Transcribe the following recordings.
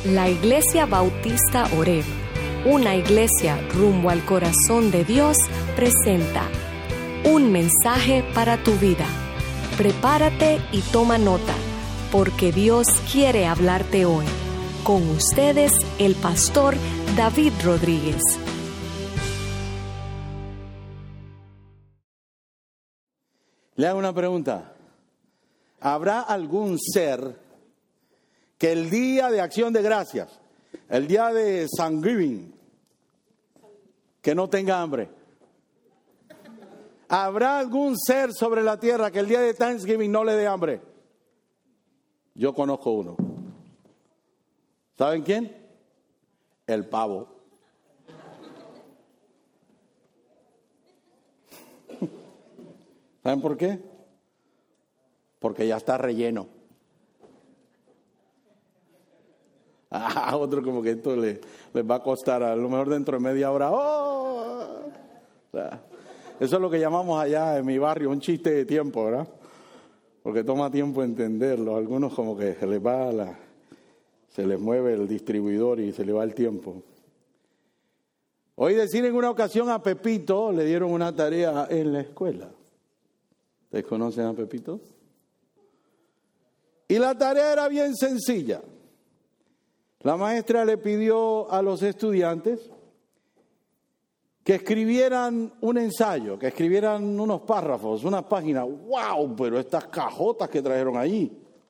La Iglesia Bautista Oreb, una iglesia rumbo al corazón de Dios, presenta un mensaje para tu vida. Prepárate y toma nota, porque Dios quiere hablarte hoy. Con ustedes, el pastor David Rodríguez. Le hago una pregunta. ¿Habrá algún ser que el día de Acción de Gracias, el día de Thanksgiving, que no tenga hambre? ¿Habrá algún ser sobre la tierra que el día de Thanksgiving no le dé hambre? Yo conozco uno. ¿Saben quién? El pavo. ¿Saben por qué? Porque ya está relleno. Otro como que esto les va a costar a lo mejor dentro de media hora. ¡Oh! O sea, eso es lo que llamamos allá en mi barrio un chiste de tiempo, ¿verdad? Porque toma tiempo entenderlo. Algunos como que se les mueve el distribuidor y se le va el tiempo. Oí decir en una ocasión a Pepito, le dieron una tarea en la escuela. ¿Ustedes conocen a Pepito? Y la tarea era bien sencilla. La maestra le pidió a los estudiantes que escribieran un ensayo, que escribieran unos párrafos, unas páginas. ¡Wow! Pero estas cajotas que trajeron allí.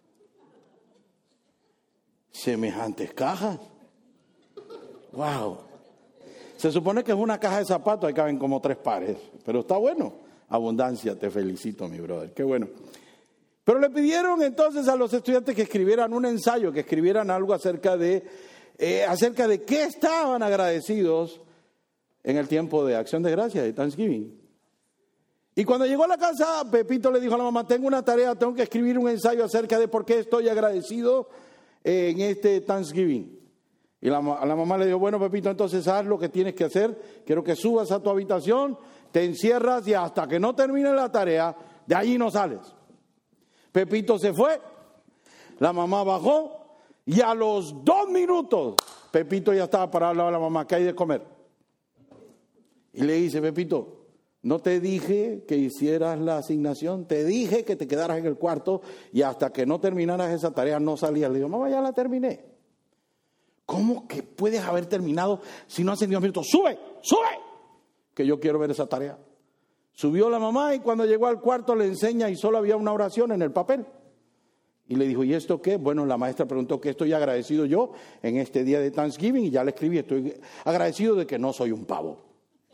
Semejantes cajas. ¡Wow! Se supone que es una caja de zapatos, ahí caben como 3 pares. Pero está bueno. Abundancia, te felicito, mi brother. Qué bueno. Pero le pidieron entonces a los estudiantes que escribieran un ensayo, que escribieran algo acerca de qué estaban agradecidos en el tiempo de Acción de Gracias, de Thanksgiving. Y cuando llegó a la casa, Pepito le dijo a la mamá, tengo una tarea, tengo que escribir un ensayo acerca de por qué estoy agradecido en este Thanksgiving. Y la mamá le dijo, bueno, Pepito, entonces haz lo que tienes que hacer, quiero que subas a tu habitación, te encierras y hasta que no termine la tarea, de allí no sales. Pepito se fue, la mamá bajó y a los 2 minutos Pepito ya estaba parado al lado de la mamá, ¿qué hay de comer? Y le dice, Pepito, no te dije que hicieras la asignación, te dije que te quedaras en el cuarto y hasta que no terminaras esa tarea no salías. Le digo, mamá, ya la terminé. ¿Cómo que puedes haber terminado si no hace ni 2 minutos? ¡Sube! Que yo quiero ver esa tarea. Subió la mamá y cuando llegó al cuarto le enseña y solo había una oración en el papel. Y le dijo, ¿y esto qué? Bueno, la maestra preguntó qué estoy agradecido yo en este día de Thanksgiving y ya le escribí, estoy agradecido de que no soy un pavo.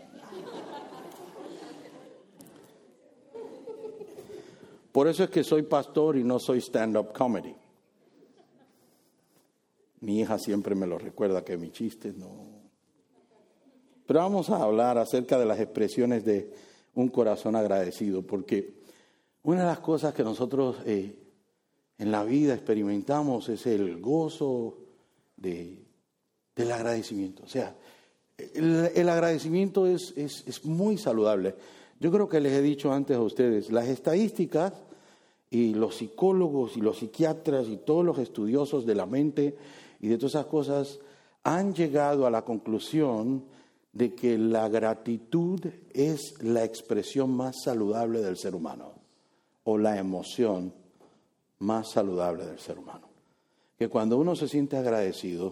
Por eso es que soy pastor y no soy stand-up comedy. Mi hija siempre me lo recuerda que mis chistes no. Pero vamos a hablar acerca de las expresiones de un corazón agradecido, porque una de las cosas que nosotros en la vida experimentamos es el gozo del agradecimiento. O sea, el agradecimiento es muy saludable. Yo creo que les he dicho antes a ustedes, las estadísticas y los psicólogos y los psiquiatras y todos los estudiosos de la mente y de todas esas cosas han llegado a la conclusión de que la gratitud es la expresión más saludable del ser humano, o la emoción más saludable del ser humano. Que cuando uno se siente agradecido,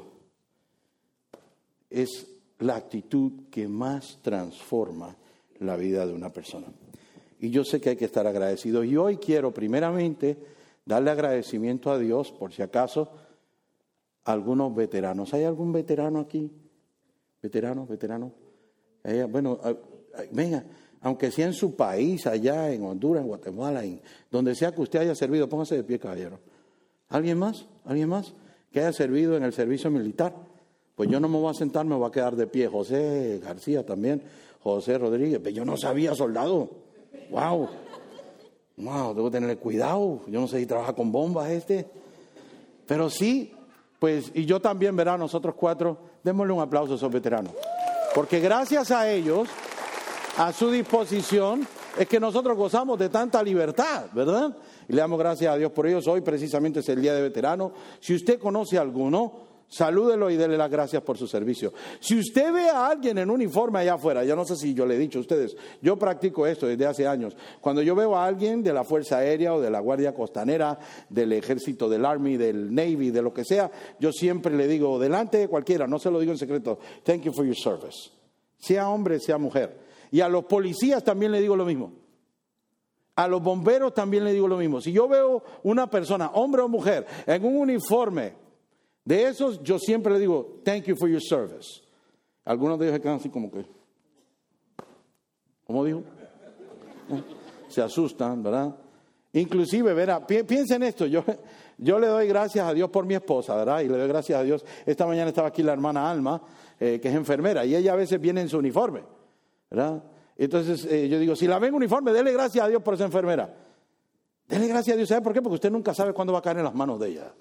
es la actitud que más transforma la vida de una persona. Y yo sé que hay que estar agradecido. Y hoy quiero primeramente darle agradecimiento a Dios, por si acaso, a algunos veteranos. ¿Hay algún veterano aquí? ¿Veterano? Bueno, venga, aunque sea en su país, allá en Honduras, en Guatemala, en donde sea que usted haya servido, póngase de pie, caballero. ¿Alguien más que haya servido en el servicio militar? Pues yo no me voy a sentar, me voy a quedar de pie. José García también, José Rodríguez. Pero yo no sabía, soldado. Wow, debo tenerle cuidado. Yo no sé si trabaja con bombas pero sí. Pues, y yo también, verá, nosotros 4, démosle un aplauso a esos veteranos. Porque gracias a ellos, a su disposición, es que nosotros gozamos de tanta libertad, ¿verdad? Y le damos gracias a Dios por ellos. Hoy precisamente es el Día de Veteranos. Si usted conoce a alguno, salúdelo y dele las gracias por su servicio. Si usted ve a alguien en uniforme allá afuera, yo no sé si yo le he dicho a ustedes, yo practico esto desde hace años. Cuando yo veo a alguien de la Fuerza Aérea o de la Guardia Costanera, del Ejército, del Army, del Navy, de lo que sea, yo siempre le digo, delante de cualquiera, no se lo digo en secreto, thank you for your service. Sea hombre, sea mujer. Y a los policías también le digo lo mismo. A los bomberos también le digo lo mismo. Si yo veo una persona, hombre o mujer, en un uniforme de esos, yo siempre le digo, thank you for your service. Algunos de ellos se quedan así como que, ¿cómo dijo? Se asustan, ¿verdad? Inclusive, verá, piensen esto, yo le doy gracias a Dios por mi esposa, ¿verdad? Y le doy gracias a Dios. Esta mañana estaba aquí la hermana Alma, que es enfermera, y ella a veces viene en su uniforme, ¿verdad? Entonces yo digo, si la ven en uniforme, dele gracias a Dios por esa enfermera. Dele gracias a Dios, ¿sabe por qué? Porque usted nunca sabe cuándo va a caer en las manos de ella.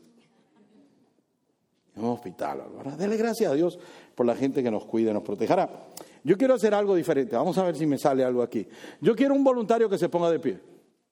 En un hospital, ¿verdad? Dele gracias a Dios por la gente que nos cuida y nos protege. Ahora, yo quiero hacer algo diferente. Vamos a ver si me sale algo aquí. Yo quiero un voluntario que se ponga de pie.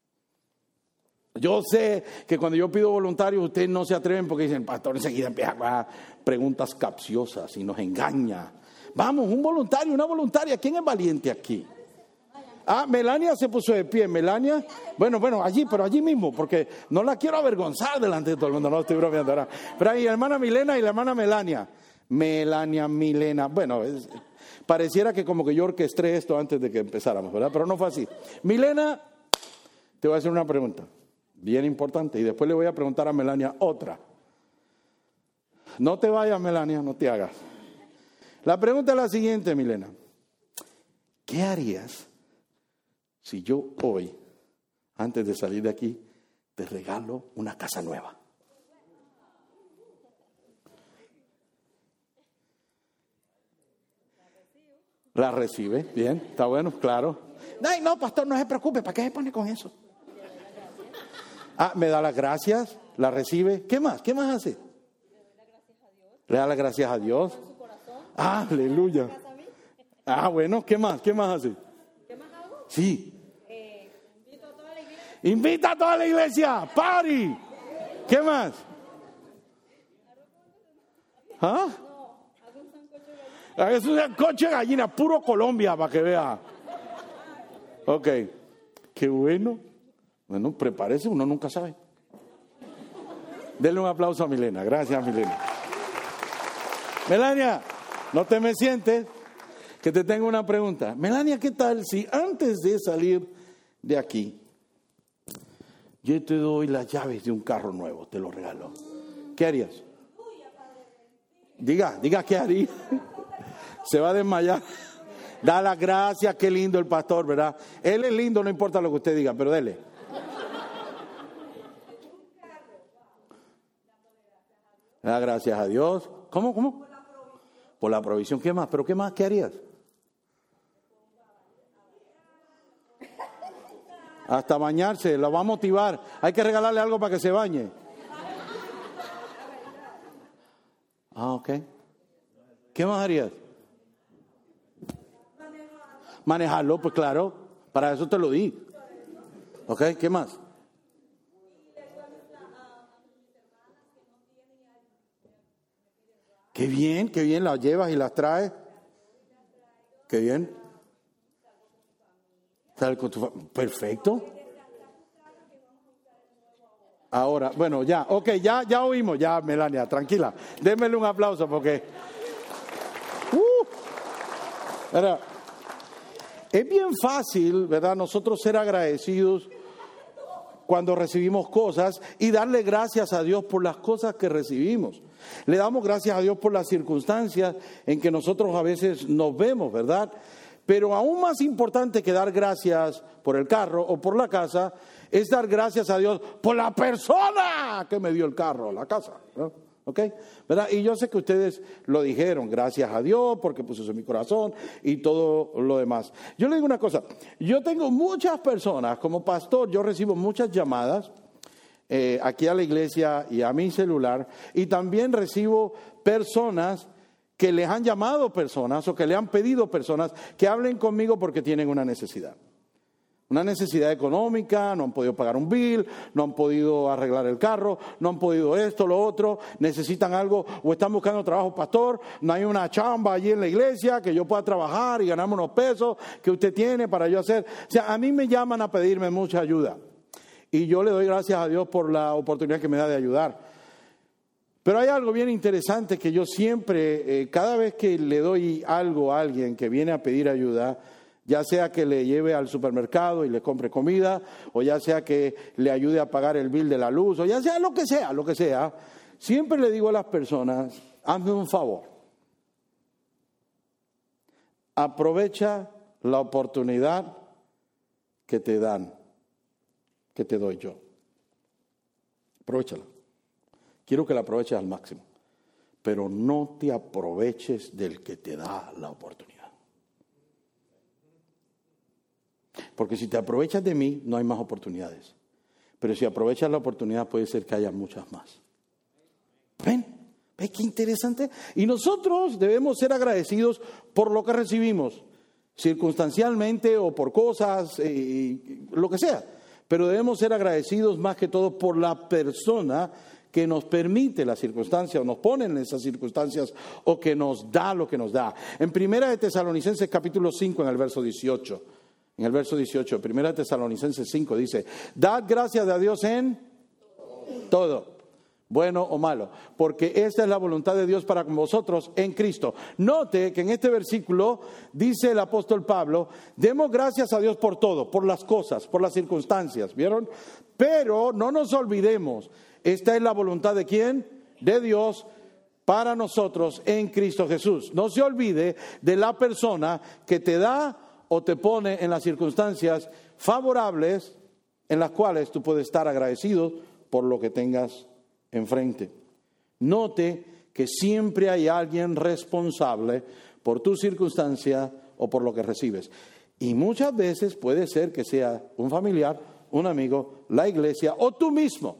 Yo sé que cuando yo pido voluntarios, ustedes no se atreven porque dicen, pastor, enseguida empieza a preguntas capciosas y nos engaña. Vamos, un voluntario, una voluntaria. ¿Quién es valiente aquí? Ah, Melania se puso de pie. Melania, bueno, allí, pero allí mismo, porque no la quiero avergonzar delante de todo el mundo, no estoy bromeando ahora. Pero ahí, hermana Milena y la hermana Melania. Milena, bueno, pareciera que como que yo orquesté esto antes de que empezáramos, ¿verdad? Pero no fue así. Milena, te voy a hacer una pregunta, bien importante, y después le voy a preguntar a Melania otra. No te vayas, Melania, no te hagas. La pregunta es la siguiente, Milena. ¿Qué harías si yo hoy, antes de salir de aquí, te regalo una casa nueva? ¿La recibe? Bien, está bueno, claro. Ay, no, pastor, no se preocupe, ¿para qué se pone con eso? Ah, me da las gracias, la recibe. ¿Qué más? ¿Qué más hace? Le da las gracias a Dios. Ah, aleluya. Ah, bueno, ¿qué más? ¿Qué más hace? ¿Qué más hago? Sí. Invito a toda la iglesia. Invita a toda la iglesia. ¡Party! ¿Qué más? ¿Ah? Hago un sancocho de gallina. Es un sancocho de gallina, puro Colombia, para que vea. Ok. Qué bueno. Bueno, prepárese, uno nunca sabe. Denle un aplauso a Milena. Gracias, Milena. Melania, no te me sientes, que te tengo una pregunta. Melania, ¿qué tal si antes de salir de aquí, yo te doy las llaves de un carro nuevo, te lo regalo? ¿Qué harías? Diga, ¿qué haría? Se va a desmayar. Da las gracias, qué lindo el pastor, ¿verdad? Él es lindo, no importa lo que usted diga, pero dele. Da gracias a Dios. ¿Cómo? Por la provisión. ¿Qué más? ¿Pero qué más? ¿Qué harías? Hasta bañarse, lo va a motivar. Hay que regalarle algo para que se bañe. Ah, ok. ¿Qué más harías? Manejarlo, pues claro. Para eso te lo di. Ok, ¿qué más? Qué bien, las llevas y las traes. Qué bien. Sal con tu familia. Perfecto. Ahora, bueno, ya, ok, ya oímos, ya, Melania, tranquila. Démele un aplauso porque... Ahora, es bien fácil, ¿verdad? Nosotros ser agradecidos cuando recibimos cosas y darle gracias a Dios por las cosas que recibimos. Le damos gracias a Dios por las circunstancias en que nosotros a veces nos vemos, ¿verdad? Pero aún más importante que dar gracias por el carro o por la casa es dar gracias a Dios por la persona que me dio el carro, la casa, ¿no? ¿Ok? ¿Verdad? Y yo sé que ustedes lo dijeron, gracias a Dios porque puso eso en mi corazón y todo lo demás. Yo le digo una cosa, yo tengo muchas personas, como pastor, yo recibo muchas llamadas aquí a la iglesia y a mi celular, y también recibo personas que les han llamado personas o que le han pedido personas que hablen conmigo porque tienen una necesidad una necesidad económica, no han podido pagar un bill, no han podido arreglar el carro, no han podido esto, lo otro, necesitan algo o están buscando trabajo, pastor, no hay una chamba allí en la iglesia que yo pueda trabajar y ganarme unos pesos que usted tiene para yo hacer. O sea, a mí me llaman a pedirme mucha ayuda y yo le doy gracias a Dios por la oportunidad que me da de ayudar. Pero hay algo bien interesante que yo siempre, cada vez que le doy algo a alguien que viene a pedir ayuda, ya sea que le lleve al supermercado y le compre comida, o ya sea que le ayude a pagar el bill de la luz, o ya sea lo que sea, siempre le digo a las personas, hazme un favor. Aprovecha la oportunidad que te dan, que te doy yo. Aprovéchala. Quiero que la aproveches al máximo, pero no te aproveches del que te da la oportunidad. Porque si te aprovechas de mí, no hay más oportunidades. Pero si aprovechas la oportunidad, puede ser que haya muchas más. ¿Ven? ¿Ven qué interesante? Y nosotros debemos ser agradecidos por lo que recibimos, circunstancialmente o por cosas, lo que sea. Pero debemos ser agradecidos más que todo por la persona que nos permite la circunstancia o nos pone en esas circunstancias o que nos da lo que nos da. En 1 de Tesalonicenses capítulo 5 en el verso 18. En el verso 18, 1 de Tesalonicenses 5 dice, dad gracias a Dios en todo, bueno o malo, porque esta es la voluntad de Dios para con vosotros en Cristo. Note que en este versículo dice el apóstol Pablo, demos gracias a Dios por todo, por las cosas, por las circunstancias, ¿vieron? Pero no nos olvidemos, esta es la voluntad de ¿quién? De Dios para nosotros en Cristo Jesús. No se olvide de la persona que te da o te pone en las circunstancias favorables en las cuales tú puedes estar agradecido por lo que tengas enfrente. Note que siempre hay alguien responsable por tu circunstancia o por lo que recibes. Y muchas veces puede ser que sea un familiar, un amigo, la iglesia o tú mismo.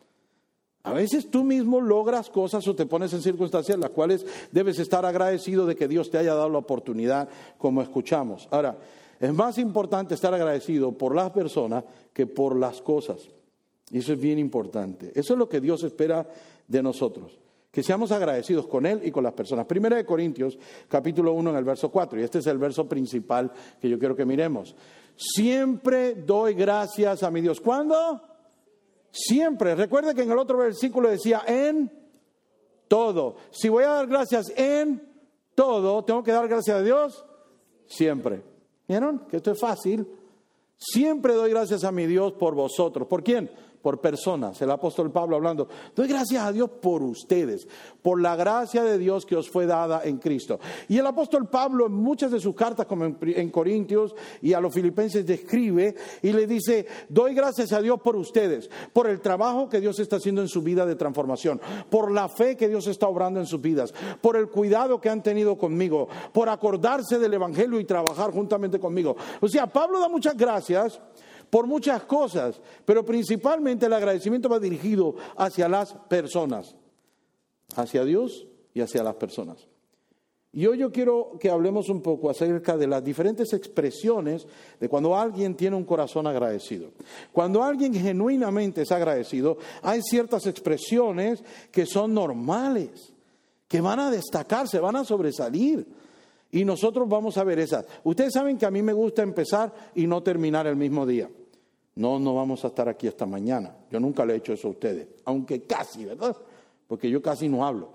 A veces tú mismo logras cosas o te pones en circunstancias en las cuales debes estar agradecido de que Dios te haya dado la oportunidad, como escuchamos. Ahora, es más importante estar agradecido por las personas que por las cosas. Y eso es bien importante. Eso es lo que Dios espera de nosotros, que seamos agradecidos con Él y con las personas. 1 de Corintios, capítulo 1, en el verso 4, y este es el verso principal que yo quiero que miremos. Siempre doy gracias a mi Dios. ¿Cuándo? Siempre. Recuerde que en el otro versículo decía en todo. Si voy a dar gracias en todo, tengo que dar gracias a Dios siempre. ¿Vieron? Que esto es fácil. Siempre doy gracias a mi Dios por vosotros. ¿Por quién? Por personas. El apóstol Pablo hablando. Doy gracias a Dios por ustedes, por la gracia de Dios que os fue dada en Cristo. Y el apóstol Pablo en muchas de sus cartas, como en Corintios y a los Filipenses, describe y le dice, doy gracias a Dios por ustedes, por el trabajo que Dios está haciendo en su vida de transformación, por la fe que Dios está obrando en sus vidas, por el cuidado que han tenido conmigo, por acordarse del evangelio y trabajar juntamente conmigo. O sea, Pablo da muchas gracias por muchas cosas, pero principalmente el agradecimiento va dirigido hacia las personas, hacia Dios y hacia las personas. Y hoy yo quiero que hablemos un poco acerca de las diferentes expresiones de cuando alguien tiene un corazón agradecido. Cuando alguien genuinamente es agradecido, hay ciertas expresiones que son normales, que van a destacarse, van a sobresalir. Y nosotros vamos a ver esas. Ustedes saben que a mí me gusta empezar y no terminar el mismo día. No vamos a estar aquí hasta mañana. Yo nunca le he hecho eso a ustedes, aunque casi, ¿verdad? Porque yo casi no hablo.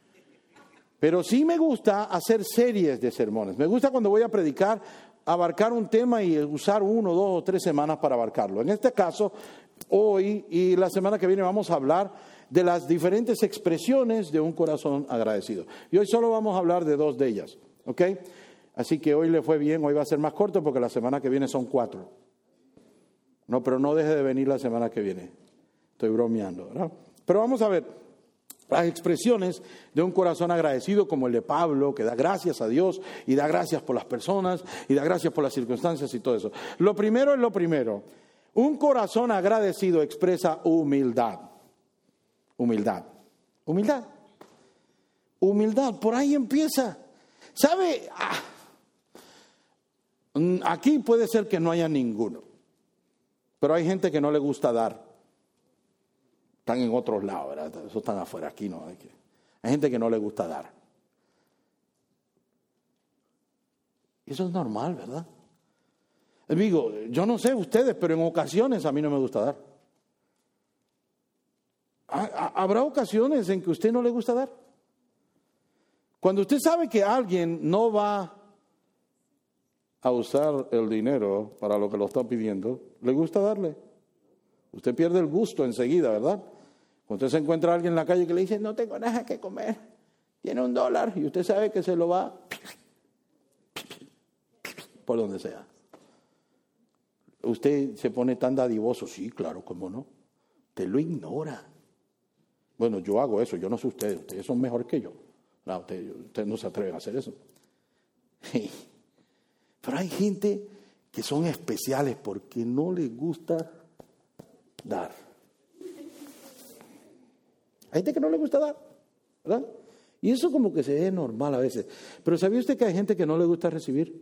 Pero sí me gusta hacer series de sermones. Me gusta cuando voy a predicar, abarcar un tema y usar 1, 2 o 3 semanas para abarcarlo. En este caso, hoy y la semana que viene vamos a hablar de las diferentes expresiones de un corazón agradecido. Y hoy solo vamos a hablar de 2 de ellas. ¿Ok? Así que hoy le fue bien, hoy va a ser más corto porque la semana que viene son 4. No, pero no deje de venir la semana que viene. Estoy bromeando, ¿verdad? Pero vamos a ver las expresiones de un corazón agradecido como el de Pablo, que da gracias a Dios y da gracias por las personas y da gracias por las circunstancias y todo eso. Lo primero es lo primero. Un corazón agradecido expresa humildad. Humildad. Humildad. Humildad, por ahí empieza. ¿Sabe? Aquí puede ser que no haya ninguno. Pero hay gente que no le gusta dar. Están en otros lados, ¿verdad? Eso están afuera, aquí no. Hay gente que no le gusta dar. Eso es normal, ¿verdad? Amigo, yo no sé ustedes, pero en ocasiones a mí no me gusta dar. ¿Habrá ocasiones en que a usted no le gusta dar? Cuando usted sabe que alguien no va a usar el dinero para lo que lo está pidiendo, ¿le gusta darle? Usted pierde el gusto enseguida, ¿verdad? Cuando usted se encuentra a alguien en la calle que le dice, no tengo nada que comer, tiene $1, y usted sabe que se lo va por donde sea. Usted se pone tan dadivoso, sí, claro, ¿cómo no? Te lo ignora. Bueno, yo hago eso, yo no sé ustedes son mejores que yo. No, ustedes no se atreven a hacer eso. Pero hay gente que son especiales porque no les gusta dar. Hay gente que no le gusta dar, ¿verdad? Y eso como que se ve normal a veces. Pero ¿sabía usted que hay gente que no le gusta recibir?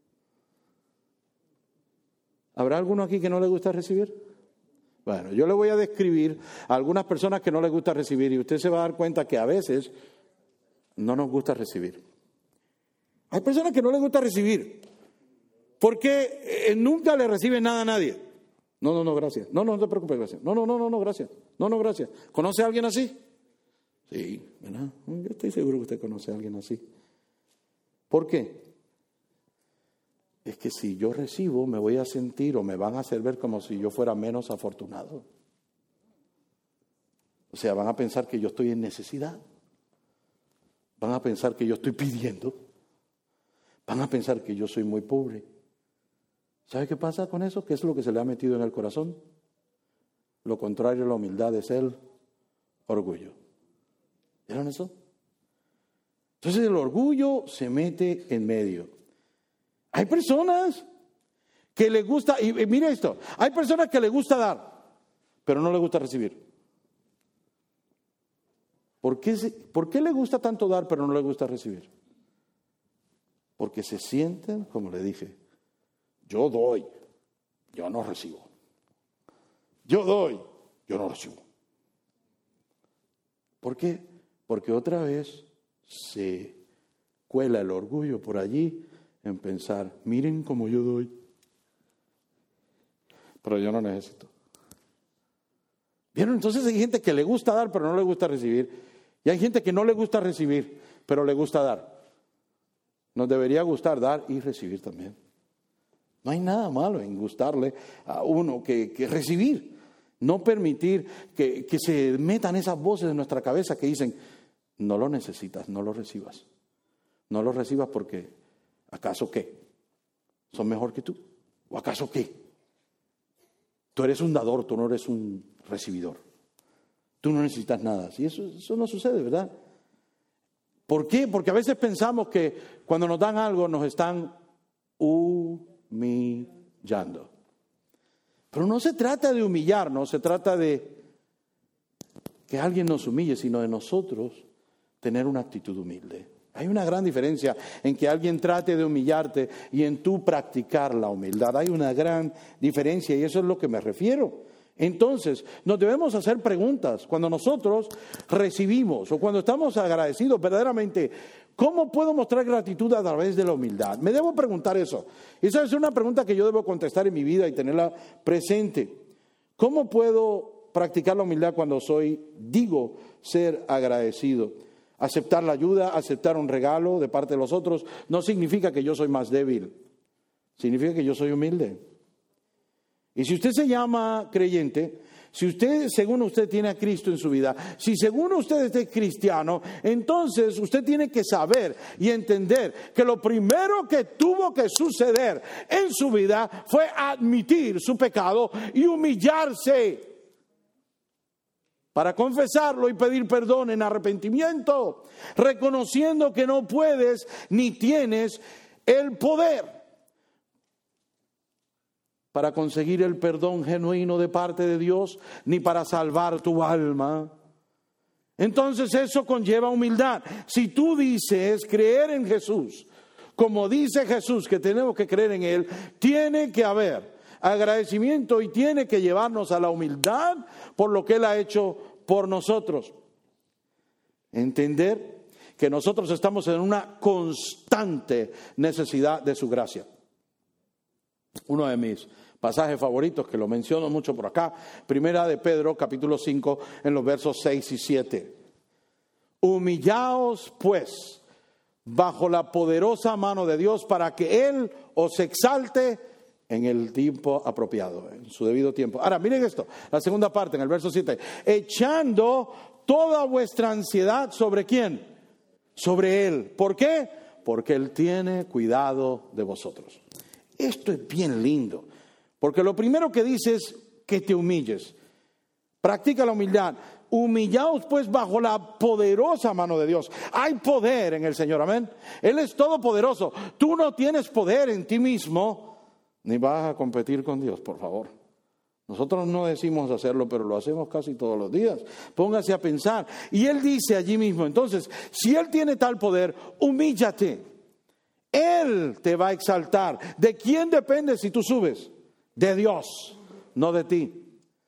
¿Habrá alguno aquí que no le gusta recibir? Bueno, yo le voy a describir a algunas personas que no les gusta recibir y usted se va a dar cuenta que a veces no nos gusta recibir. Hay personas que no les gusta recibir porque nunca le reciben nada a nadie. No, gracias. No te preocupes, gracias. No, gracias. No, gracias. ¿Conoce a alguien así? Sí, ¿verdad? Yo estoy seguro que usted conoce a alguien así. ¿Por qué? Es que si yo recibo, me voy a sentir o me van a hacer ver como si yo fuera menos afortunado. O sea, van a pensar que yo estoy en necesidad. Van a pensar que yo estoy pidiendo. Van a pensar que yo soy muy pobre. ¿Sabe qué pasa con eso? ¿Qué es lo que se le ha metido en el corazón? Lo contrario a la humildad es el orgullo. ¿Vieron eso? Entonces el orgullo se mete en medio. Hay personas que les gusta, y mire esto, hay personas que les gusta dar, pero no les gusta recibir. ¿Por qué le gusta tanto dar, pero no le gusta recibir? Porque se sienten, como le dije, yo doy, yo no recibo. Yo doy, yo no recibo. ¿Por qué? Porque otra vez se cuela el orgullo por allí en pensar, miren cómo yo doy, pero yo no necesito. ¿Vieron? Entonces hay gente que le gusta dar, pero no le gusta recibir. Y hay gente que no le gusta recibir, pero le gusta dar. Nos debería gustar dar y recibir también. No hay nada malo en gustarle a uno que recibir. No permitir que se metan esas voces en nuestra cabeza que dicen, no lo necesitas, no lo recibas. No lo recibas porque, ¿acaso qué? ¿Son mejor que tú? ¿O acaso qué? Tú eres un dador, tú no eres un recibidor. Tú no necesitas nada. Y eso no sucede, ¿verdad? ¿Por qué? Porque a veces pensamos que cuando nos dan algo nos están humillando. Pero no se trata de humillarnos, se trata de que alguien nos humille, sino de nosotros tener una actitud humilde. Hay una gran diferencia en que alguien trate de humillarte y en tú practicar la humildad. Hay una gran diferencia y eso es lo que me refiero. Entonces, nos debemos hacer preguntas cuando nosotros recibimos o cuando estamos agradecidos verdaderamente. ¿Cómo puedo mostrar gratitud a través de la humildad? Me debo preguntar eso. Esa es una pregunta que yo debo contestar en mi vida y tenerla presente. ¿Cómo puedo practicar la humildad cuando digo ser agradecido? Aceptar la ayuda, aceptar un regalo de parte de los otros, no significa que yo soy más débil. Significa que yo soy humilde. Y si usted se llama creyente, si usted, según usted, tiene a Cristo en su vida, si según usted es cristiano, entonces usted tiene que saber y entender que lo primero que tuvo que suceder en su vida fue admitir su pecado y humillarse para confesarlo y pedir perdón en arrepentimiento, reconociendo que no puedes ni tienes el poder para conseguir el perdón genuino de parte de Dios, ni para salvar tu alma. Entonces eso conlleva humildad. Si tú dices creer en Jesús, como dice Jesús que tenemos que creer en Él, tiene que haber agradecimiento y tiene que llevarnos a la humildad por lo que Él ha hecho por nosotros. Entender que nosotros estamos en una constante necesidad de su gracia. Uno de mis pasajes favoritos, que lo menciono mucho por acá, Primera de Pedro, capítulo 5, en los versos 6 y 7. Humillaos, pues, bajo la poderosa mano de Dios, para que Él os exalte en el tiempo apropiado, en su debido tiempo. Ahora, miren esto, la segunda parte, en el verso 7. Echando toda vuestra ansiedad, ¿sobre quién? Sobre Él. ¿Por qué? Porque Él tiene cuidado de vosotros. Esto es bien lindo, porque lo primero que dice es que te humilles. Practica la humildad. Humillaos pues bajo la poderosa mano de Dios. Hay poder en el Señor, amén. Él es todopoderoso. Tú no tienes poder en ti mismo, ni vas a competir con Dios, por favor. Nosotros no decimos hacerlo, pero lo hacemos casi todos los días. Póngase a pensar. Y Él dice allí mismo, entonces, si Él tiene tal poder, humíllate. Él te va a exaltar. ¿De quién depende si tú subes? De Dios, no de ti.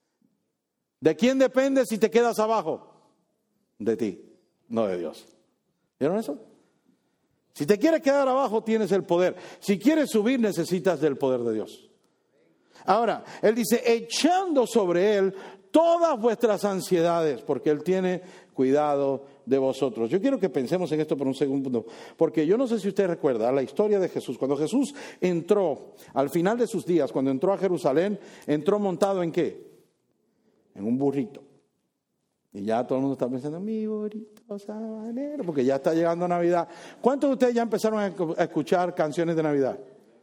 ¿De quién depende si te quedas abajo? De ti, no de Dios. ¿Vieron eso? Si te quieres quedar abajo, tienes el poder. Si quieres subir, necesitas del poder de Dios. Ahora, Él dice, echando sobre Él todas vuestras ansiedades, porque Él tiene cuidado de vosotros. Yo quiero que pensemos en esto por un segundo, porque yo no sé si usted recuerda la historia de Jesús. Cuando Jesús entró, al final de sus días, cuando entró a Jerusalén, entró montado ¿en qué? En un burrito. Y ya todo el mundo está pensando, mi burrito sabanero, porque ya está llegando Navidad. ¿Cuántos de ustedes ya empezaron a escuchar canciones de Navidad?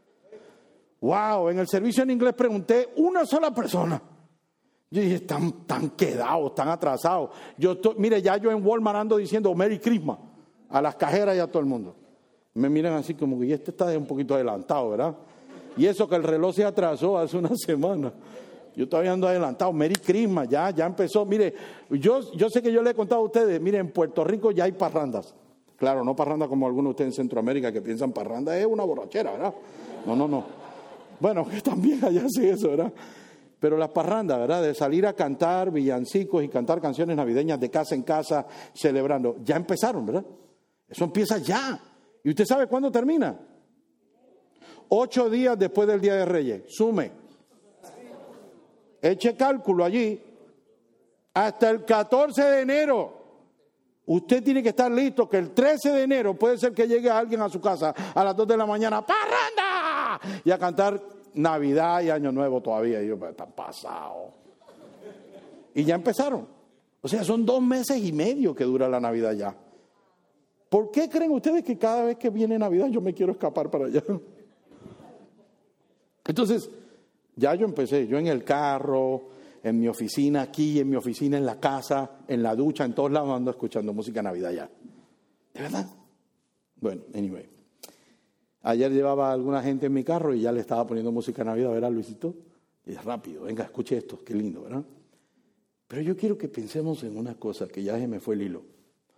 Wow, en el servicio en inglés pregunté una sola persona. Yo dije, están quedados, están atrasados. Mire, ya yo en Walmart ando diciendo Merry Christmas a las cajeras y a todo el mundo. Me miran así como que este está un poquito adelantado, ¿verdad? Y eso que el reloj se atrasó hace una semana. Yo todavía ando adelantado. Merry Christmas, ya empezó. Mire, yo sé que yo le he contado a ustedes, mire, en Puerto Rico ya hay parrandas. Claro, no parranda como algunos de ustedes en Centroamérica que piensan parranda es una borrachera, ¿verdad? No. Bueno, que también allá sí eso, ¿verdad? Pero las parrandas, ¿verdad? De salir a cantar villancicos y cantar canciones navideñas de casa en casa, celebrando. Ya empezaron, ¿verdad? Eso empieza ya. ¿Y usted sabe cuándo termina? 8 días después del Día de Reyes. Sume. Eche cálculo allí. Hasta el 14 de enero. Usted tiene que estar listo que el 13 de enero puede ser que llegue alguien a su casa a las 2 de la mañana. ¡Parranda! Y a cantar Navidad y Año Nuevo todavía. Y yo, pero está pasado. Y ya empezaron. O sea, son 2 meses y medio que dura la Navidad ya. ¿Por qué creen ustedes que cada vez que viene Navidad yo me quiero escapar para allá? Entonces, ya yo empecé. Yo en el carro, en mi oficina aquí, en mi oficina en la casa, en la ducha, en todos lados ando escuchando música Navidad ya. ¿De verdad? Bueno, anyway. Ayer llevaba a alguna gente en mi carro y ya le estaba poniendo música Navidad, ¿verdad, Luisito? Y es rápido, venga, escuche esto, qué lindo, ¿verdad? Pero yo quiero que pensemos en una cosa, que ya se me fue el hilo.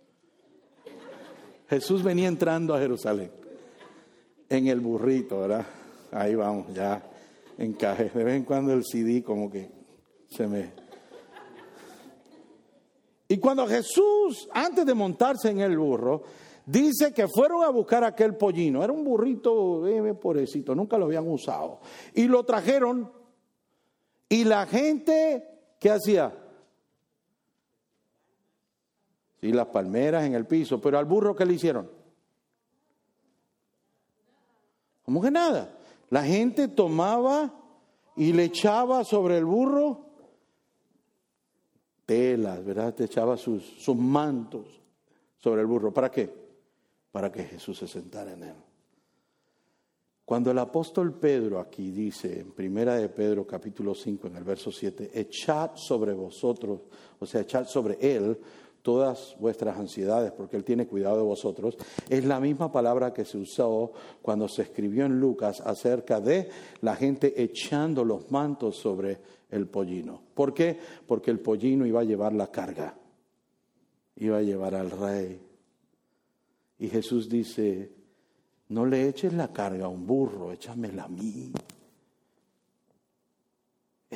Jesús venía entrando a Jerusalén, en el burrito, ¿verdad? Ahí vamos, ya encaje. De vez en cuando el CD como que se me... Y cuando Jesús, antes de montarse en el burro, dice que fueron a buscar aquel pollino. Era un burrito, pobrecito, nunca lo habían usado. Y lo trajeron. Y la gente, ¿qué hacía? Sí, las palmeras en el piso. Pero al burro, ¿qué le hicieron? ¿Cómo que nada? La gente tomaba y le echaba sobre el burro telas, ¿verdad? Te echaba sus mantos sobre el burro. ¿Para qué? Para que Jesús se sentara en él. Cuando el apóstol Pedro aquí dice, en Primera de Pedro capítulo 5, en el verso 7, echad sobre vosotros, o sea, echad sobre él todas vuestras ansiedades, porque él tiene cuidado de vosotros, es la misma palabra que se usó cuando se escribió en Lucas acerca de la gente echando los mantos sobre el pollino. ¿Por qué? Porque el pollino iba a llevar la carga, iba a llevar al rey. Y Jesús dice, no le eches la carga a un burro, échamela a mí.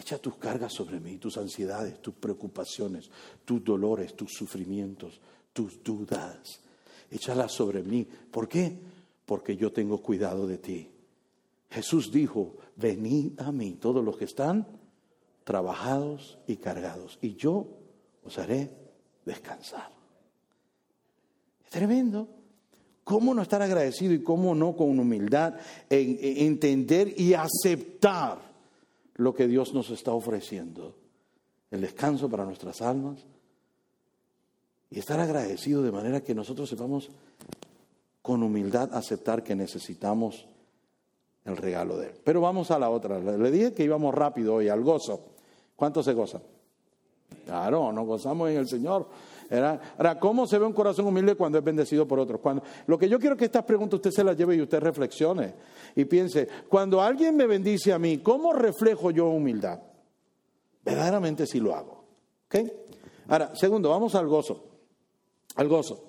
Echa tus cargas sobre mí, tus ansiedades, tus preocupaciones, tus dolores, tus sufrimientos, tus dudas. Échalas sobre mí. ¿Por qué? Porque yo tengo cuidado de ti. Jesús dijo, venid a mí todos los que están trabajados y cargados, y yo os haré descansar. Es tremendo. ¿Cómo no estar agradecido y cómo no con humildad entender y aceptar lo que Dios nos está ofreciendo? El descanso para nuestras almas y estar agradecido de manera que nosotros sepamos con humildad aceptar que necesitamos el regalo de Él. Pero vamos a la otra. Le dije que íbamos rápido hoy al gozo. ¿Cuánto se goza? Claro, nos gozamos en el Señor. Ahora, ¿cómo se ve un corazón humilde cuando es bendecido por otros? Lo que yo quiero que estas preguntas usted se las lleve y usted reflexione y piense, cuando alguien me bendice a mí, ¿cómo reflejo yo humildad? Verdaderamente sí lo hago. ¿Ok? Ahora, segundo, vamos al gozo. Al gozo.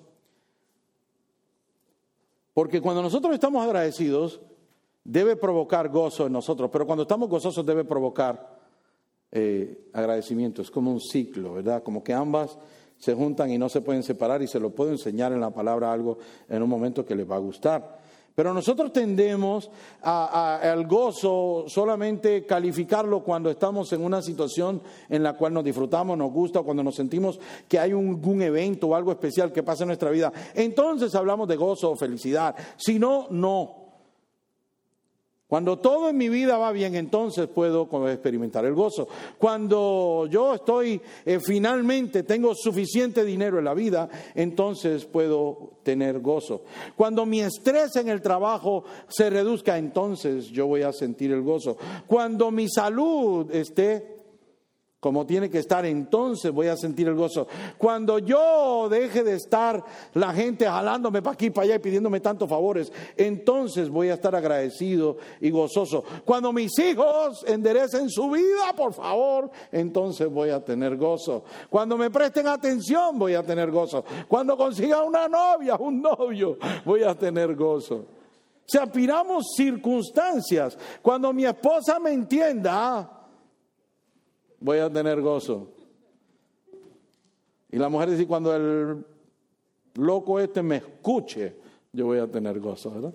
Porque cuando nosotros estamos agradecidos, debe provocar gozo en nosotros, pero cuando estamos gozosos debe provocar agradecimiento. Es como un ciclo, ¿verdad? Como que ambas se juntan y no se pueden separar, y se lo puedo enseñar en la palabra algo en un momento que les va a gustar. Pero nosotros tendemos al gozo solamente calificarlo cuando estamos en una situación en la cual nos disfrutamos, nos gusta, o cuando nos sentimos que hay un evento o algo especial que pasa en nuestra vida. Entonces hablamos de gozo o felicidad. Si no, no. Cuando todo en mi vida va bien, entonces puedo experimentar el gozo. Cuando yo finalmente tengo suficiente dinero en la vida, entonces puedo tener gozo. Cuando mi estrés en el trabajo se reduzca, entonces yo voy a sentir el gozo. Cuando mi salud esté como tiene que estar, entonces voy a sentir el gozo. Cuando yo deje de estar la gente jalándome para aquí, para allá y pidiéndome tantos favores, entonces voy a estar agradecido y gozoso. Cuando mis hijos enderecen su vida, por favor, entonces voy a tener gozo. Cuando me presten atención, voy a tener gozo. Cuando consiga una novia, un novio, voy a tener gozo. Si aspiramos circunstancias, cuando mi esposa me entienda, voy a tener gozo. Y la mujer dice, cuando el loco me escuche, yo voy a tener gozo, ¿verdad?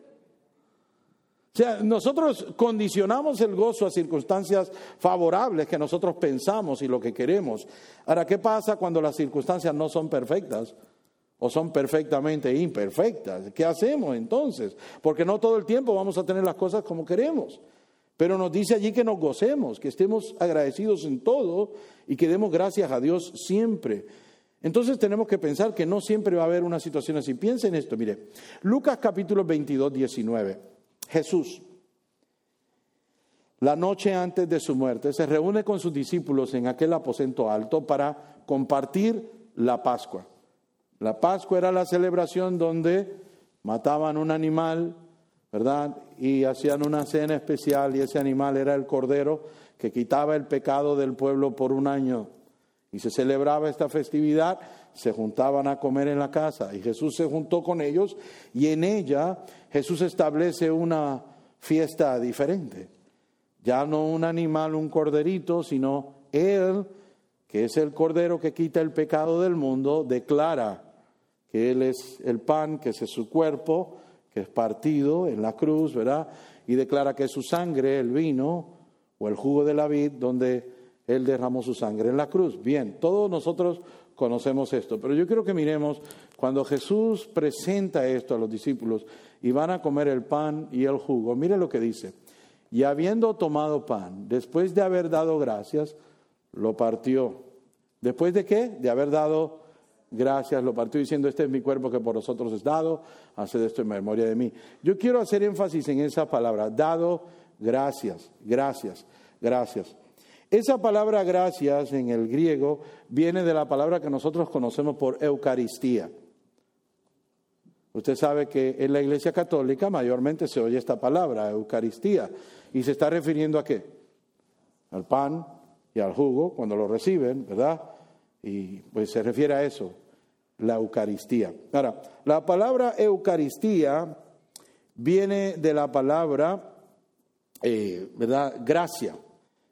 O sea, nosotros condicionamos el gozo a circunstancias favorables que nosotros pensamos y lo que queremos. Ahora, ¿qué pasa cuando las circunstancias no son perfectas o son perfectamente imperfectas? ¿Qué hacemos entonces? Porque no todo el tiempo vamos a tener las cosas como queremos. Pero nos dice allí que nos gocemos, que estemos agradecidos en todo y que demos gracias a Dios siempre. Entonces tenemos que pensar que no siempre va a haber una situación así. Piensen en esto, mire, Lucas capítulo 22, 19. Jesús, la noche antes de su muerte, se reúne con sus discípulos en aquel aposento alto para compartir la Pascua. La Pascua era la celebración donde mataban un animal, ¿verdad? Y hacían una cena especial, y ese animal era el cordero que quitaba el pecado del pueblo por un año. Y se celebraba esta festividad, se juntaban a comer en la casa, y Jesús se juntó con ellos, y en ella Jesús establece una fiesta diferente. Ya no un animal, un corderito, sino Él, que es el cordero que quita el pecado del mundo, declara que Él es el pan, que ese es su cuerpo, que es partido en la cruz, ¿verdad? Y declara que es su sangre, el vino o el jugo de la vid, donde Él derramó su sangre en la cruz. Bien, todos nosotros conocemos esto, pero yo quiero que miremos cuando Jesús presenta esto a los discípulos y van a comer el pan y el jugo. Mire lo que dice. Y habiendo tomado pan, después de haber dado gracias, lo partió. ¿Después de qué? De haber dado gracias, lo partió diciendo, este es mi cuerpo que por vosotros es dado, haced esto en memoria de mí. Yo quiero hacer énfasis en esa palabra, dado gracias, gracias, gracias. Esa palabra gracias en el griego viene de la palabra que nosotros conocemos por Eucaristía. Usted sabe que en la Iglesia Católica mayormente se oye esta palabra, Eucaristía, y se está refiriendo ¿a qué? Al pan y al jugo cuando lo reciben, ¿verdad? Y pues se refiere a eso, la Eucaristía. Ahora, la palabra Eucaristía viene de la palabra, ¿verdad? Gracia.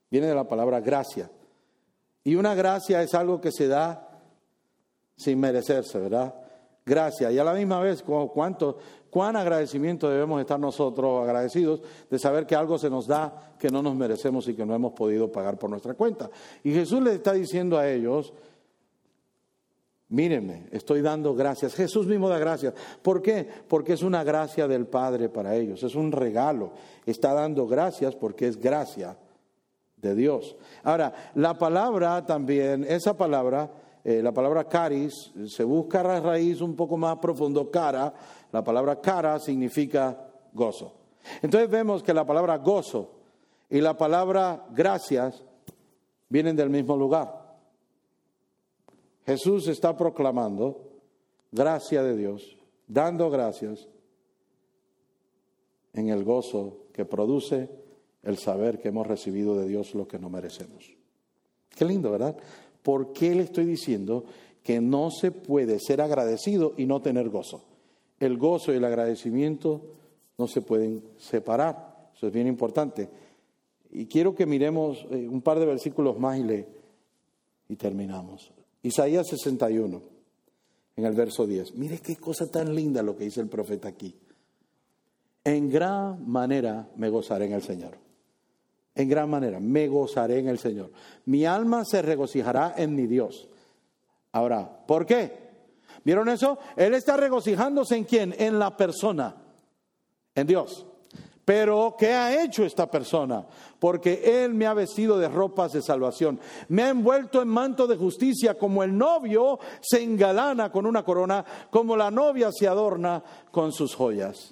Viene de la palabra gracia. Y una gracia es algo que se da sin merecerse, ¿verdad? Gracia. Y a la misma vez, cuán agradecimiento debemos estar nosotros agradecidos de saber que algo se nos da que no nos merecemos y que no hemos podido pagar por nuestra cuenta. Y Jesús les está diciendo a ellos, mírenme, estoy dando gracias. Jesús mismo da gracias. ¿Por qué? Porque es una gracia del Padre para ellos. Es un regalo. Está dando gracias porque es gracia de Dios. Ahora, la palabra también, esa palabra, la palabra caris, se busca la raíz un poco más profundo, cara. La palabra cara significa gozo. Entonces vemos que la palabra gozo y la palabra gracias vienen del mismo lugar. Jesús está proclamando gracia de Dios, dando gracias en el gozo que produce el saber que hemos recibido de Dios lo que no merecemos. Qué lindo, ¿verdad? ¿Por qué le estoy diciendo que no se puede ser agradecido y no tener gozo? El gozo y el agradecimiento no se pueden separar. Eso es bien importante. Y quiero que miremos un par de versículos más y terminamos. Isaías 61, en el verso 10. Mire qué cosa tan linda lo que dice el profeta aquí. En gran manera me gozaré en el Señor. En gran manera me gozaré en el Señor. Mi alma se regocijará en mi Dios. Ahora, ¿por qué? ¿Vieron eso? Él está regocijándose ¿en quién? En la persona, en Dios. Pero, ¿qué ha hecho esta persona? Porque Él me ha vestido de ropas de salvación. Me ha envuelto en manto de justicia, como el novio se engalana con una corona, como la novia se adorna con sus joyas.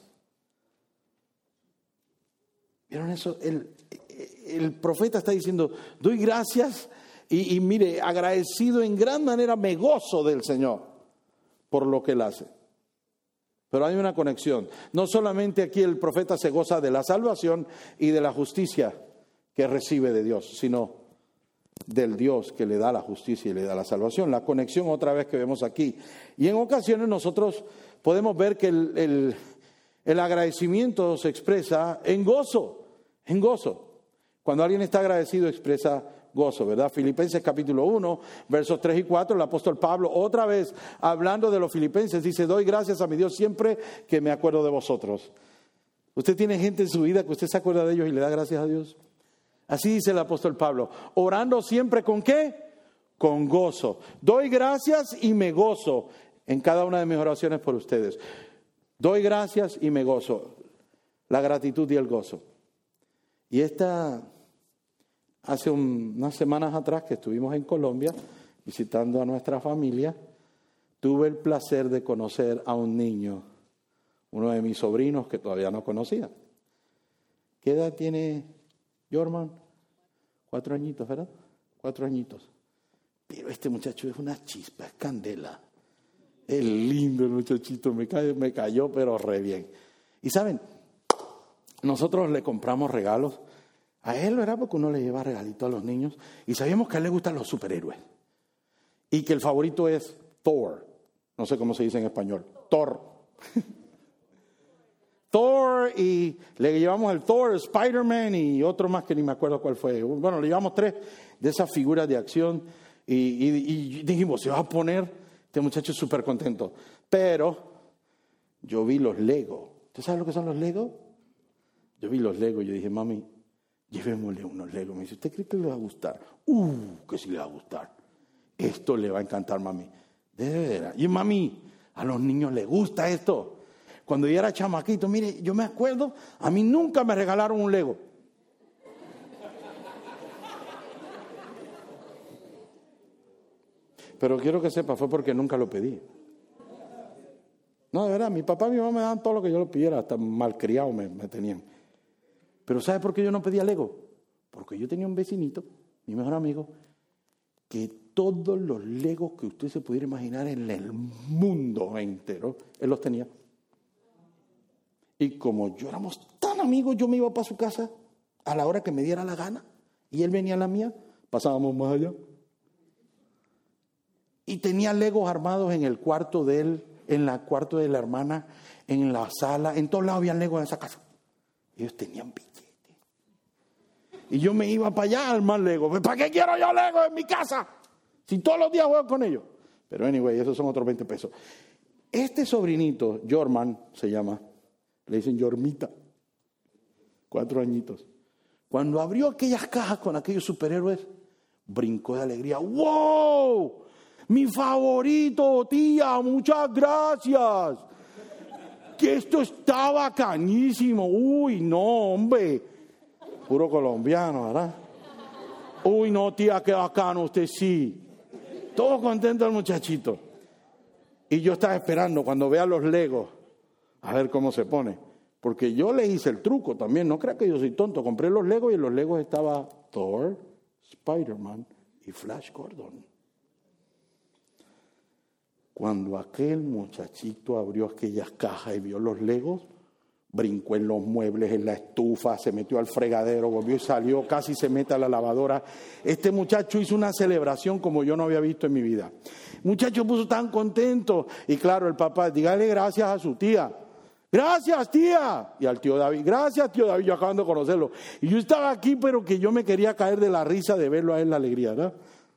¿Vieron eso? El profeta está diciendo, doy gracias y mire, agradecido en gran manera me gozo del Señor por lo que Él hace. Pero hay una conexión. No solamente aquí el profeta se goza de la salvación y de la justicia que recibe de Dios, sino del Dios que le da la justicia y le da la salvación. La conexión otra vez que vemos aquí. Y en ocasiones nosotros podemos ver que el agradecimiento se expresa en gozo, en gozo. Cuando alguien está agradecido expresa gozo, ¿verdad? Filipenses capítulo 1, versos 3 y 4, el apóstol Pablo, otra vez hablando de los filipenses, dice, doy gracias a mi Dios siempre que me acuerdo de vosotros. ¿Usted tiene gente en su vida que usted se acuerda de ellos y le da gracias a Dios? Así dice el apóstol Pablo, orando siempre ¿con qué? Con gozo. Doy gracias y me gozo en cada una de mis oraciones por ustedes. Doy gracias y me gozo. La gratitud y el gozo. Y hace unas semanas atrás que estuvimos en Colombia visitando a nuestra familia, tuve el placer de conocer a un niño, uno de mis sobrinos que todavía no conocía. ¿Qué edad tiene Jorman? 4 añitos, ¿verdad? 4 añitos. Pero este muchacho es una chispa, es candela. Es lindo el muchachito, me cayó pero re bien. Y saben, nosotros le compramos regalos. A él, ¿verdad? Porque uno le lleva regalitos a los niños. Y sabíamos que a él le gustan los superhéroes. Y que el favorito es Thor. No sé cómo se dice en español. Thor. Thor, y le llevamos el Thor, Spider-Man y otro más que ni me acuerdo cuál fue. Bueno, le llevamos 3 de esas figuras de acción. Y dijimos, se va a poner este muchacho súper contento. Pero yo vi los Lego. ¿Usted sabe lo que son los Lego? Yo vi los Lego y yo dije, mami, llevémosle unos Legos. Me dice, ¿usted cree que le va a gustar? Que sí le va a gustar. Esto le va a encantar, mami. De veras. Y mami, a los niños les gusta esto. Cuando yo era chamaquito, mire, yo me acuerdo, a mí nunca me regalaron un Lego. Pero quiero que sepa, fue porque nunca lo pedí. No, de verdad, mi papá y mi mamá me daban todo lo que yo lo pidiera, hasta malcriado me tenían. Pero ¿sabe por qué yo no pedía Lego? Porque yo tenía un vecinito, mi mejor amigo, que todos los Legos que usted se pudiera imaginar en el mundo entero, él los tenía. Y como yo éramos tan amigos, yo me iba para su casa a la hora que me diera la gana, y él venía a la mía, pasábamos más allá. Y tenía Legos armados en el cuarto de él, en el cuarto de la hermana, en la sala, en todos lados había Legos en esa casa. Ellos tenían billetes. Y yo me iba para allá a armar Lego. ¿Para qué quiero yo Lego en mi casa? Si todos los días juego con ellos. Pero anyway, esos son otros 20 pesos. Este sobrinito, Jorman se llama, le dicen Jormita, 4 añitos. Cuando abrió aquellas cajas con aquellos superhéroes, brincó de alegría. ¡Wow! Mi favorito, tía, muchas gracias. Que esto está bacanísimo. Uy, no, hombre. Puro colombiano, ¿verdad? Uy, no, tía, qué bacano, usted sí. Todo contento el muchachito. Y yo estaba esperando cuando vea los Legos, a ver cómo se pone. Porque yo le hice el truco también, no crea que yo soy tonto. Compré los Legos y en los Legos estaba Thor, Spider-Man y Flash Gordon. Cuando aquel muchachito abrió aquellas cajas y vio los Legos, brincó en los muebles, en la estufa, se metió al fregadero, volvió y salió, casi se mete a la lavadora. Este muchacho hizo una celebración como yo no había visto en mi vida. El muchacho puso tan contento. Y claro, el papá, dígale gracias a su tía. Gracias, tía. Y al tío David, gracias, tío David, yo acabando de conocerlo. Y yo estaba aquí, pero que yo me quería caer de la risa de verlo a él, la alegría, ¿verdad?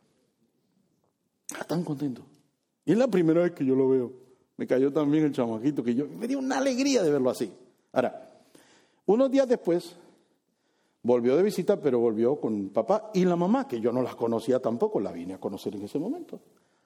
Está tan contento. Y es la primera vez que yo lo veo. Me cayó también el chamaquito, que yo me dio una alegría de verlo así. Ahora, unos días después, volvió de visita, pero volvió con papá y la mamá, que yo no las conocía tampoco, la vine a conocer en ese momento.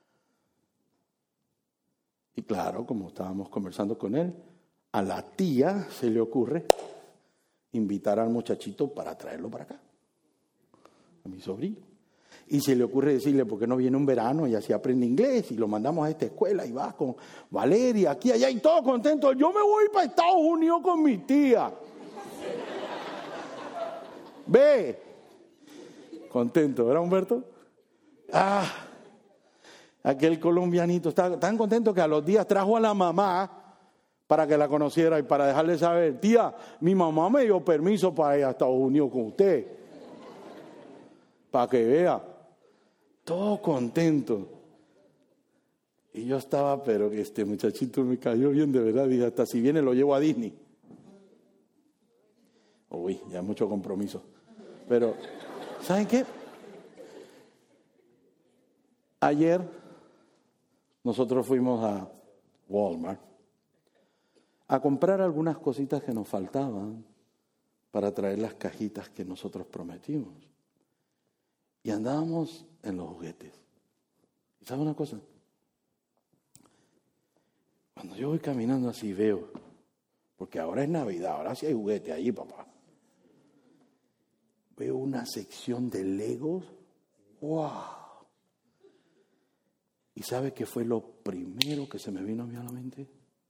Y claro, como estábamos conversando con él, a la tía se le ocurre invitar al muchachito para traerlo para acá, a mi sobrino. Y se le ocurre decirle, ¿por qué no viene un verano y así aprende inglés? Y lo mandamos a esta escuela y va con Valeria, aquí, allá, y todo contento. Yo me voy para Estados Unidos con mi tía. Ve. Contento, ¿verdad, Humberto? Aquel colombianito está tan contento que a los días trajo a la mamá para que la conociera y para dejarle saber, tía, mi mamá me dio permiso para ir a Estados Unidos con usted. Para que vea. Todo contento. Y yo estaba, pero que este muchachito me cayó bien de verdad. Dije, hasta si viene lo llevo a Disney. Uy, ya mucho compromiso. Pero, ¿saben qué? Ayer nosotros fuimos a Walmart a comprar algunas cositas que nos faltaban para traer las cajitas que nosotros prometimos. Y andábamos en los juguetes. ¿Y sabe una cosa? Cuando yo voy caminando así veo, porque ahora es Navidad, ahora sí hay juguetes allí, papá. Veo una sección de Legos. ¡Wow! ¿Y sabe qué fue lo primero que se me vino a mí a la mente?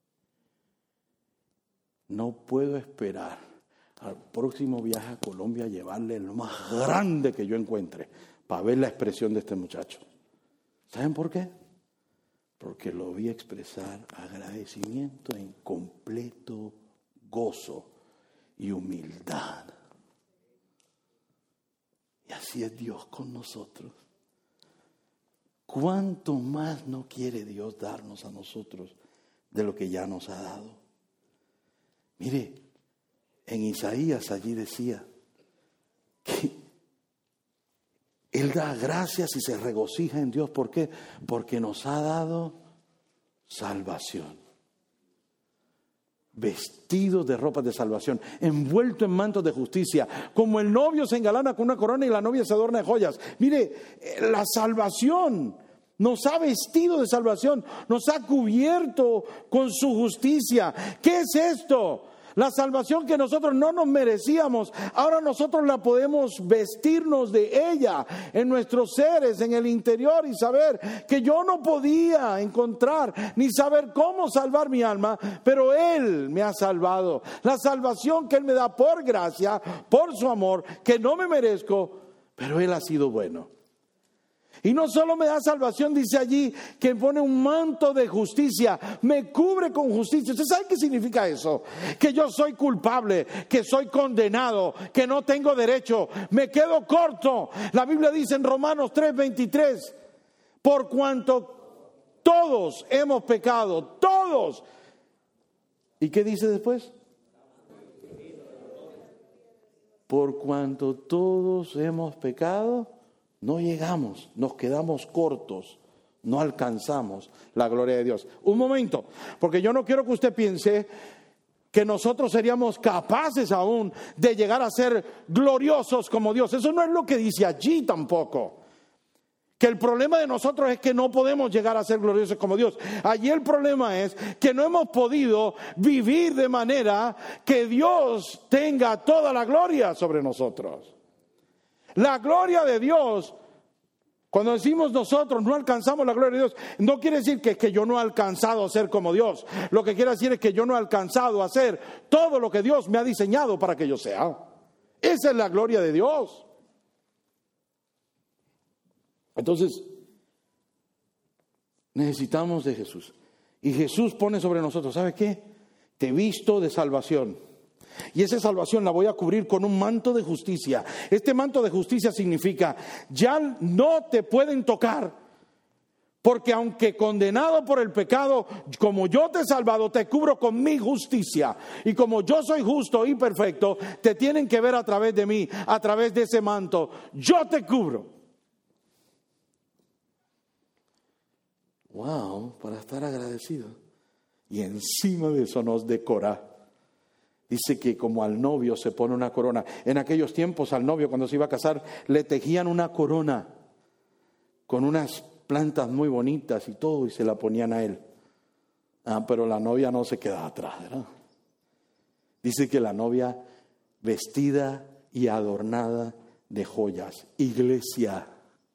No puedo esperar al próximo viaje a Colombia llevarle lo más grande que yo encuentre para ver la expresión de este muchacho. ¿Saben por qué? Porque lo vi expresar agradecimiento en completo gozo y humildad. Y así es Dios con nosotros. ¿Cuánto más no quiere Dios darnos a nosotros de lo que ya nos ha dado? Mire, en Isaías allí decía que Él da gracias y se regocija en Dios. ¿Por qué? Porque nos ha dado salvación. Vestido de ropas de salvación, envuelto en mantos de justicia, como el novio se engalana con una corona y la novia se adorna de joyas. Mire, la salvación nos ha vestido de salvación, nos ha cubierto con su justicia. ¿Qué es esto? La salvación que nosotros no nos merecíamos, ahora nosotros la podemos vestirnos de ella en nuestros seres, en el interior, y saber que yo no podía encontrar ni saber cómo salvar mi alma, pero Él me ha salvado. La salvación que Él me da por gracia, por su amor, que no me merezco, pero Él ha sido bueno. Y no solo me da salvación, dice allí, que pone un manto de justicia, me cubre con justicia. ¿Usted sabe qué significa eso? Que yo soy culpable, que soy condenado, que no tengo derecho, me quedo corto. La Biblia dice en Romanos 3:23, por cuanto todos hemos pecado, todos. ¿Y qué dice después? por cuanto todos hemos pecado, no llegamos, nos quedamos cortos, no alcanzamos la gloria de Dios. Un momento, porque yo no quiero que usted piense que nosotros seríamos capaces aún de llegar a ser gloriosos como Dios. Eso no es lo que dice allí tampoco. Que el problema de nosotros es que no podemos llegar a ser gloriosos como Dios. Allí el problema es que no hemos podido vivir de manera que Dios tenga toda la gloria sobre nosotros. La gloria de Dios, cuando decimos nosotros no alcanzamos la gloria de Dios, no quiere decir que yo no he alcanzado a ser como Dios. Lo que quiere decir es que yo no he alcanzado a hacer todo lo que Dios me ha diseñado para que yo sea. Esa es la gloria de Dios. Entonces, necesitamos de Jesús. Y Jesús pone sobre nosotros, ¿sabe qué? Te visto de salvación. Y esa salvación la voy a cubrir con un manto de justicia. Este manto de justicia significa, ya no te pueden tocar. Porque aunque condenado por el pecado, como yo te he salvado, te cubro con mi justicia. Y como yo soy justo y perfecto, te tienen que ver a través de mí, a través de ese manto. Yo te cubro. Wow, para estar agradecido. Y encima de eso nos decora. Dice que como al novio se pone una corona. En aquellos tiempos al novio cuando se iba a casar le tejían una corona con unas plantas muy bonitas y todo y se la ponían a él. Pero la novia no se quedaba atrás, ¿verdad? Dice que la novia vestida y adornada de joyas. Iglesia,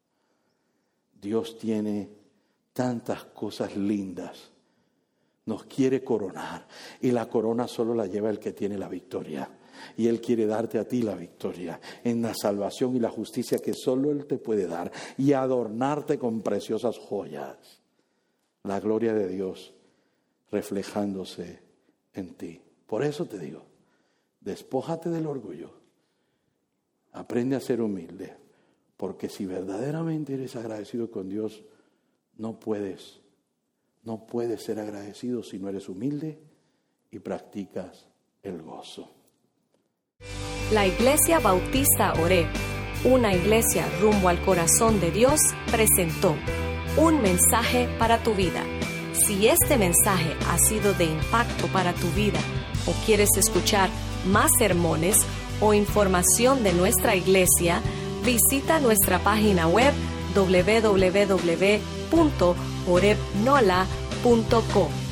Dios tiene tantas cosas lindas. Nos quiere coronar. Y la corona solo la lleva el que tiene la victoria. Y Él quiere darte a ti la victoria en la salvación y la justicia que solo Él te puede dar. Y adornarte con preciosas joyas. La gloria de Dios reflejándose en ti. Por eso te digo, despójate del orgullo. Aprende a ser humilde. Porque si verdaderamente eres agradecido con Dios, no puedes ser agradecido si no eres humilde y practicas el gozo. La Iglesia Bautista Oreb, una iglesia rumbo al corazón de Dios, presentó un mensaje para tu vida. Si este mensaje ha sido de impacto para tu vida o quieres escuchar más sermones o información de nuestra iglesia, visita nuestra página web www.orebnola.com.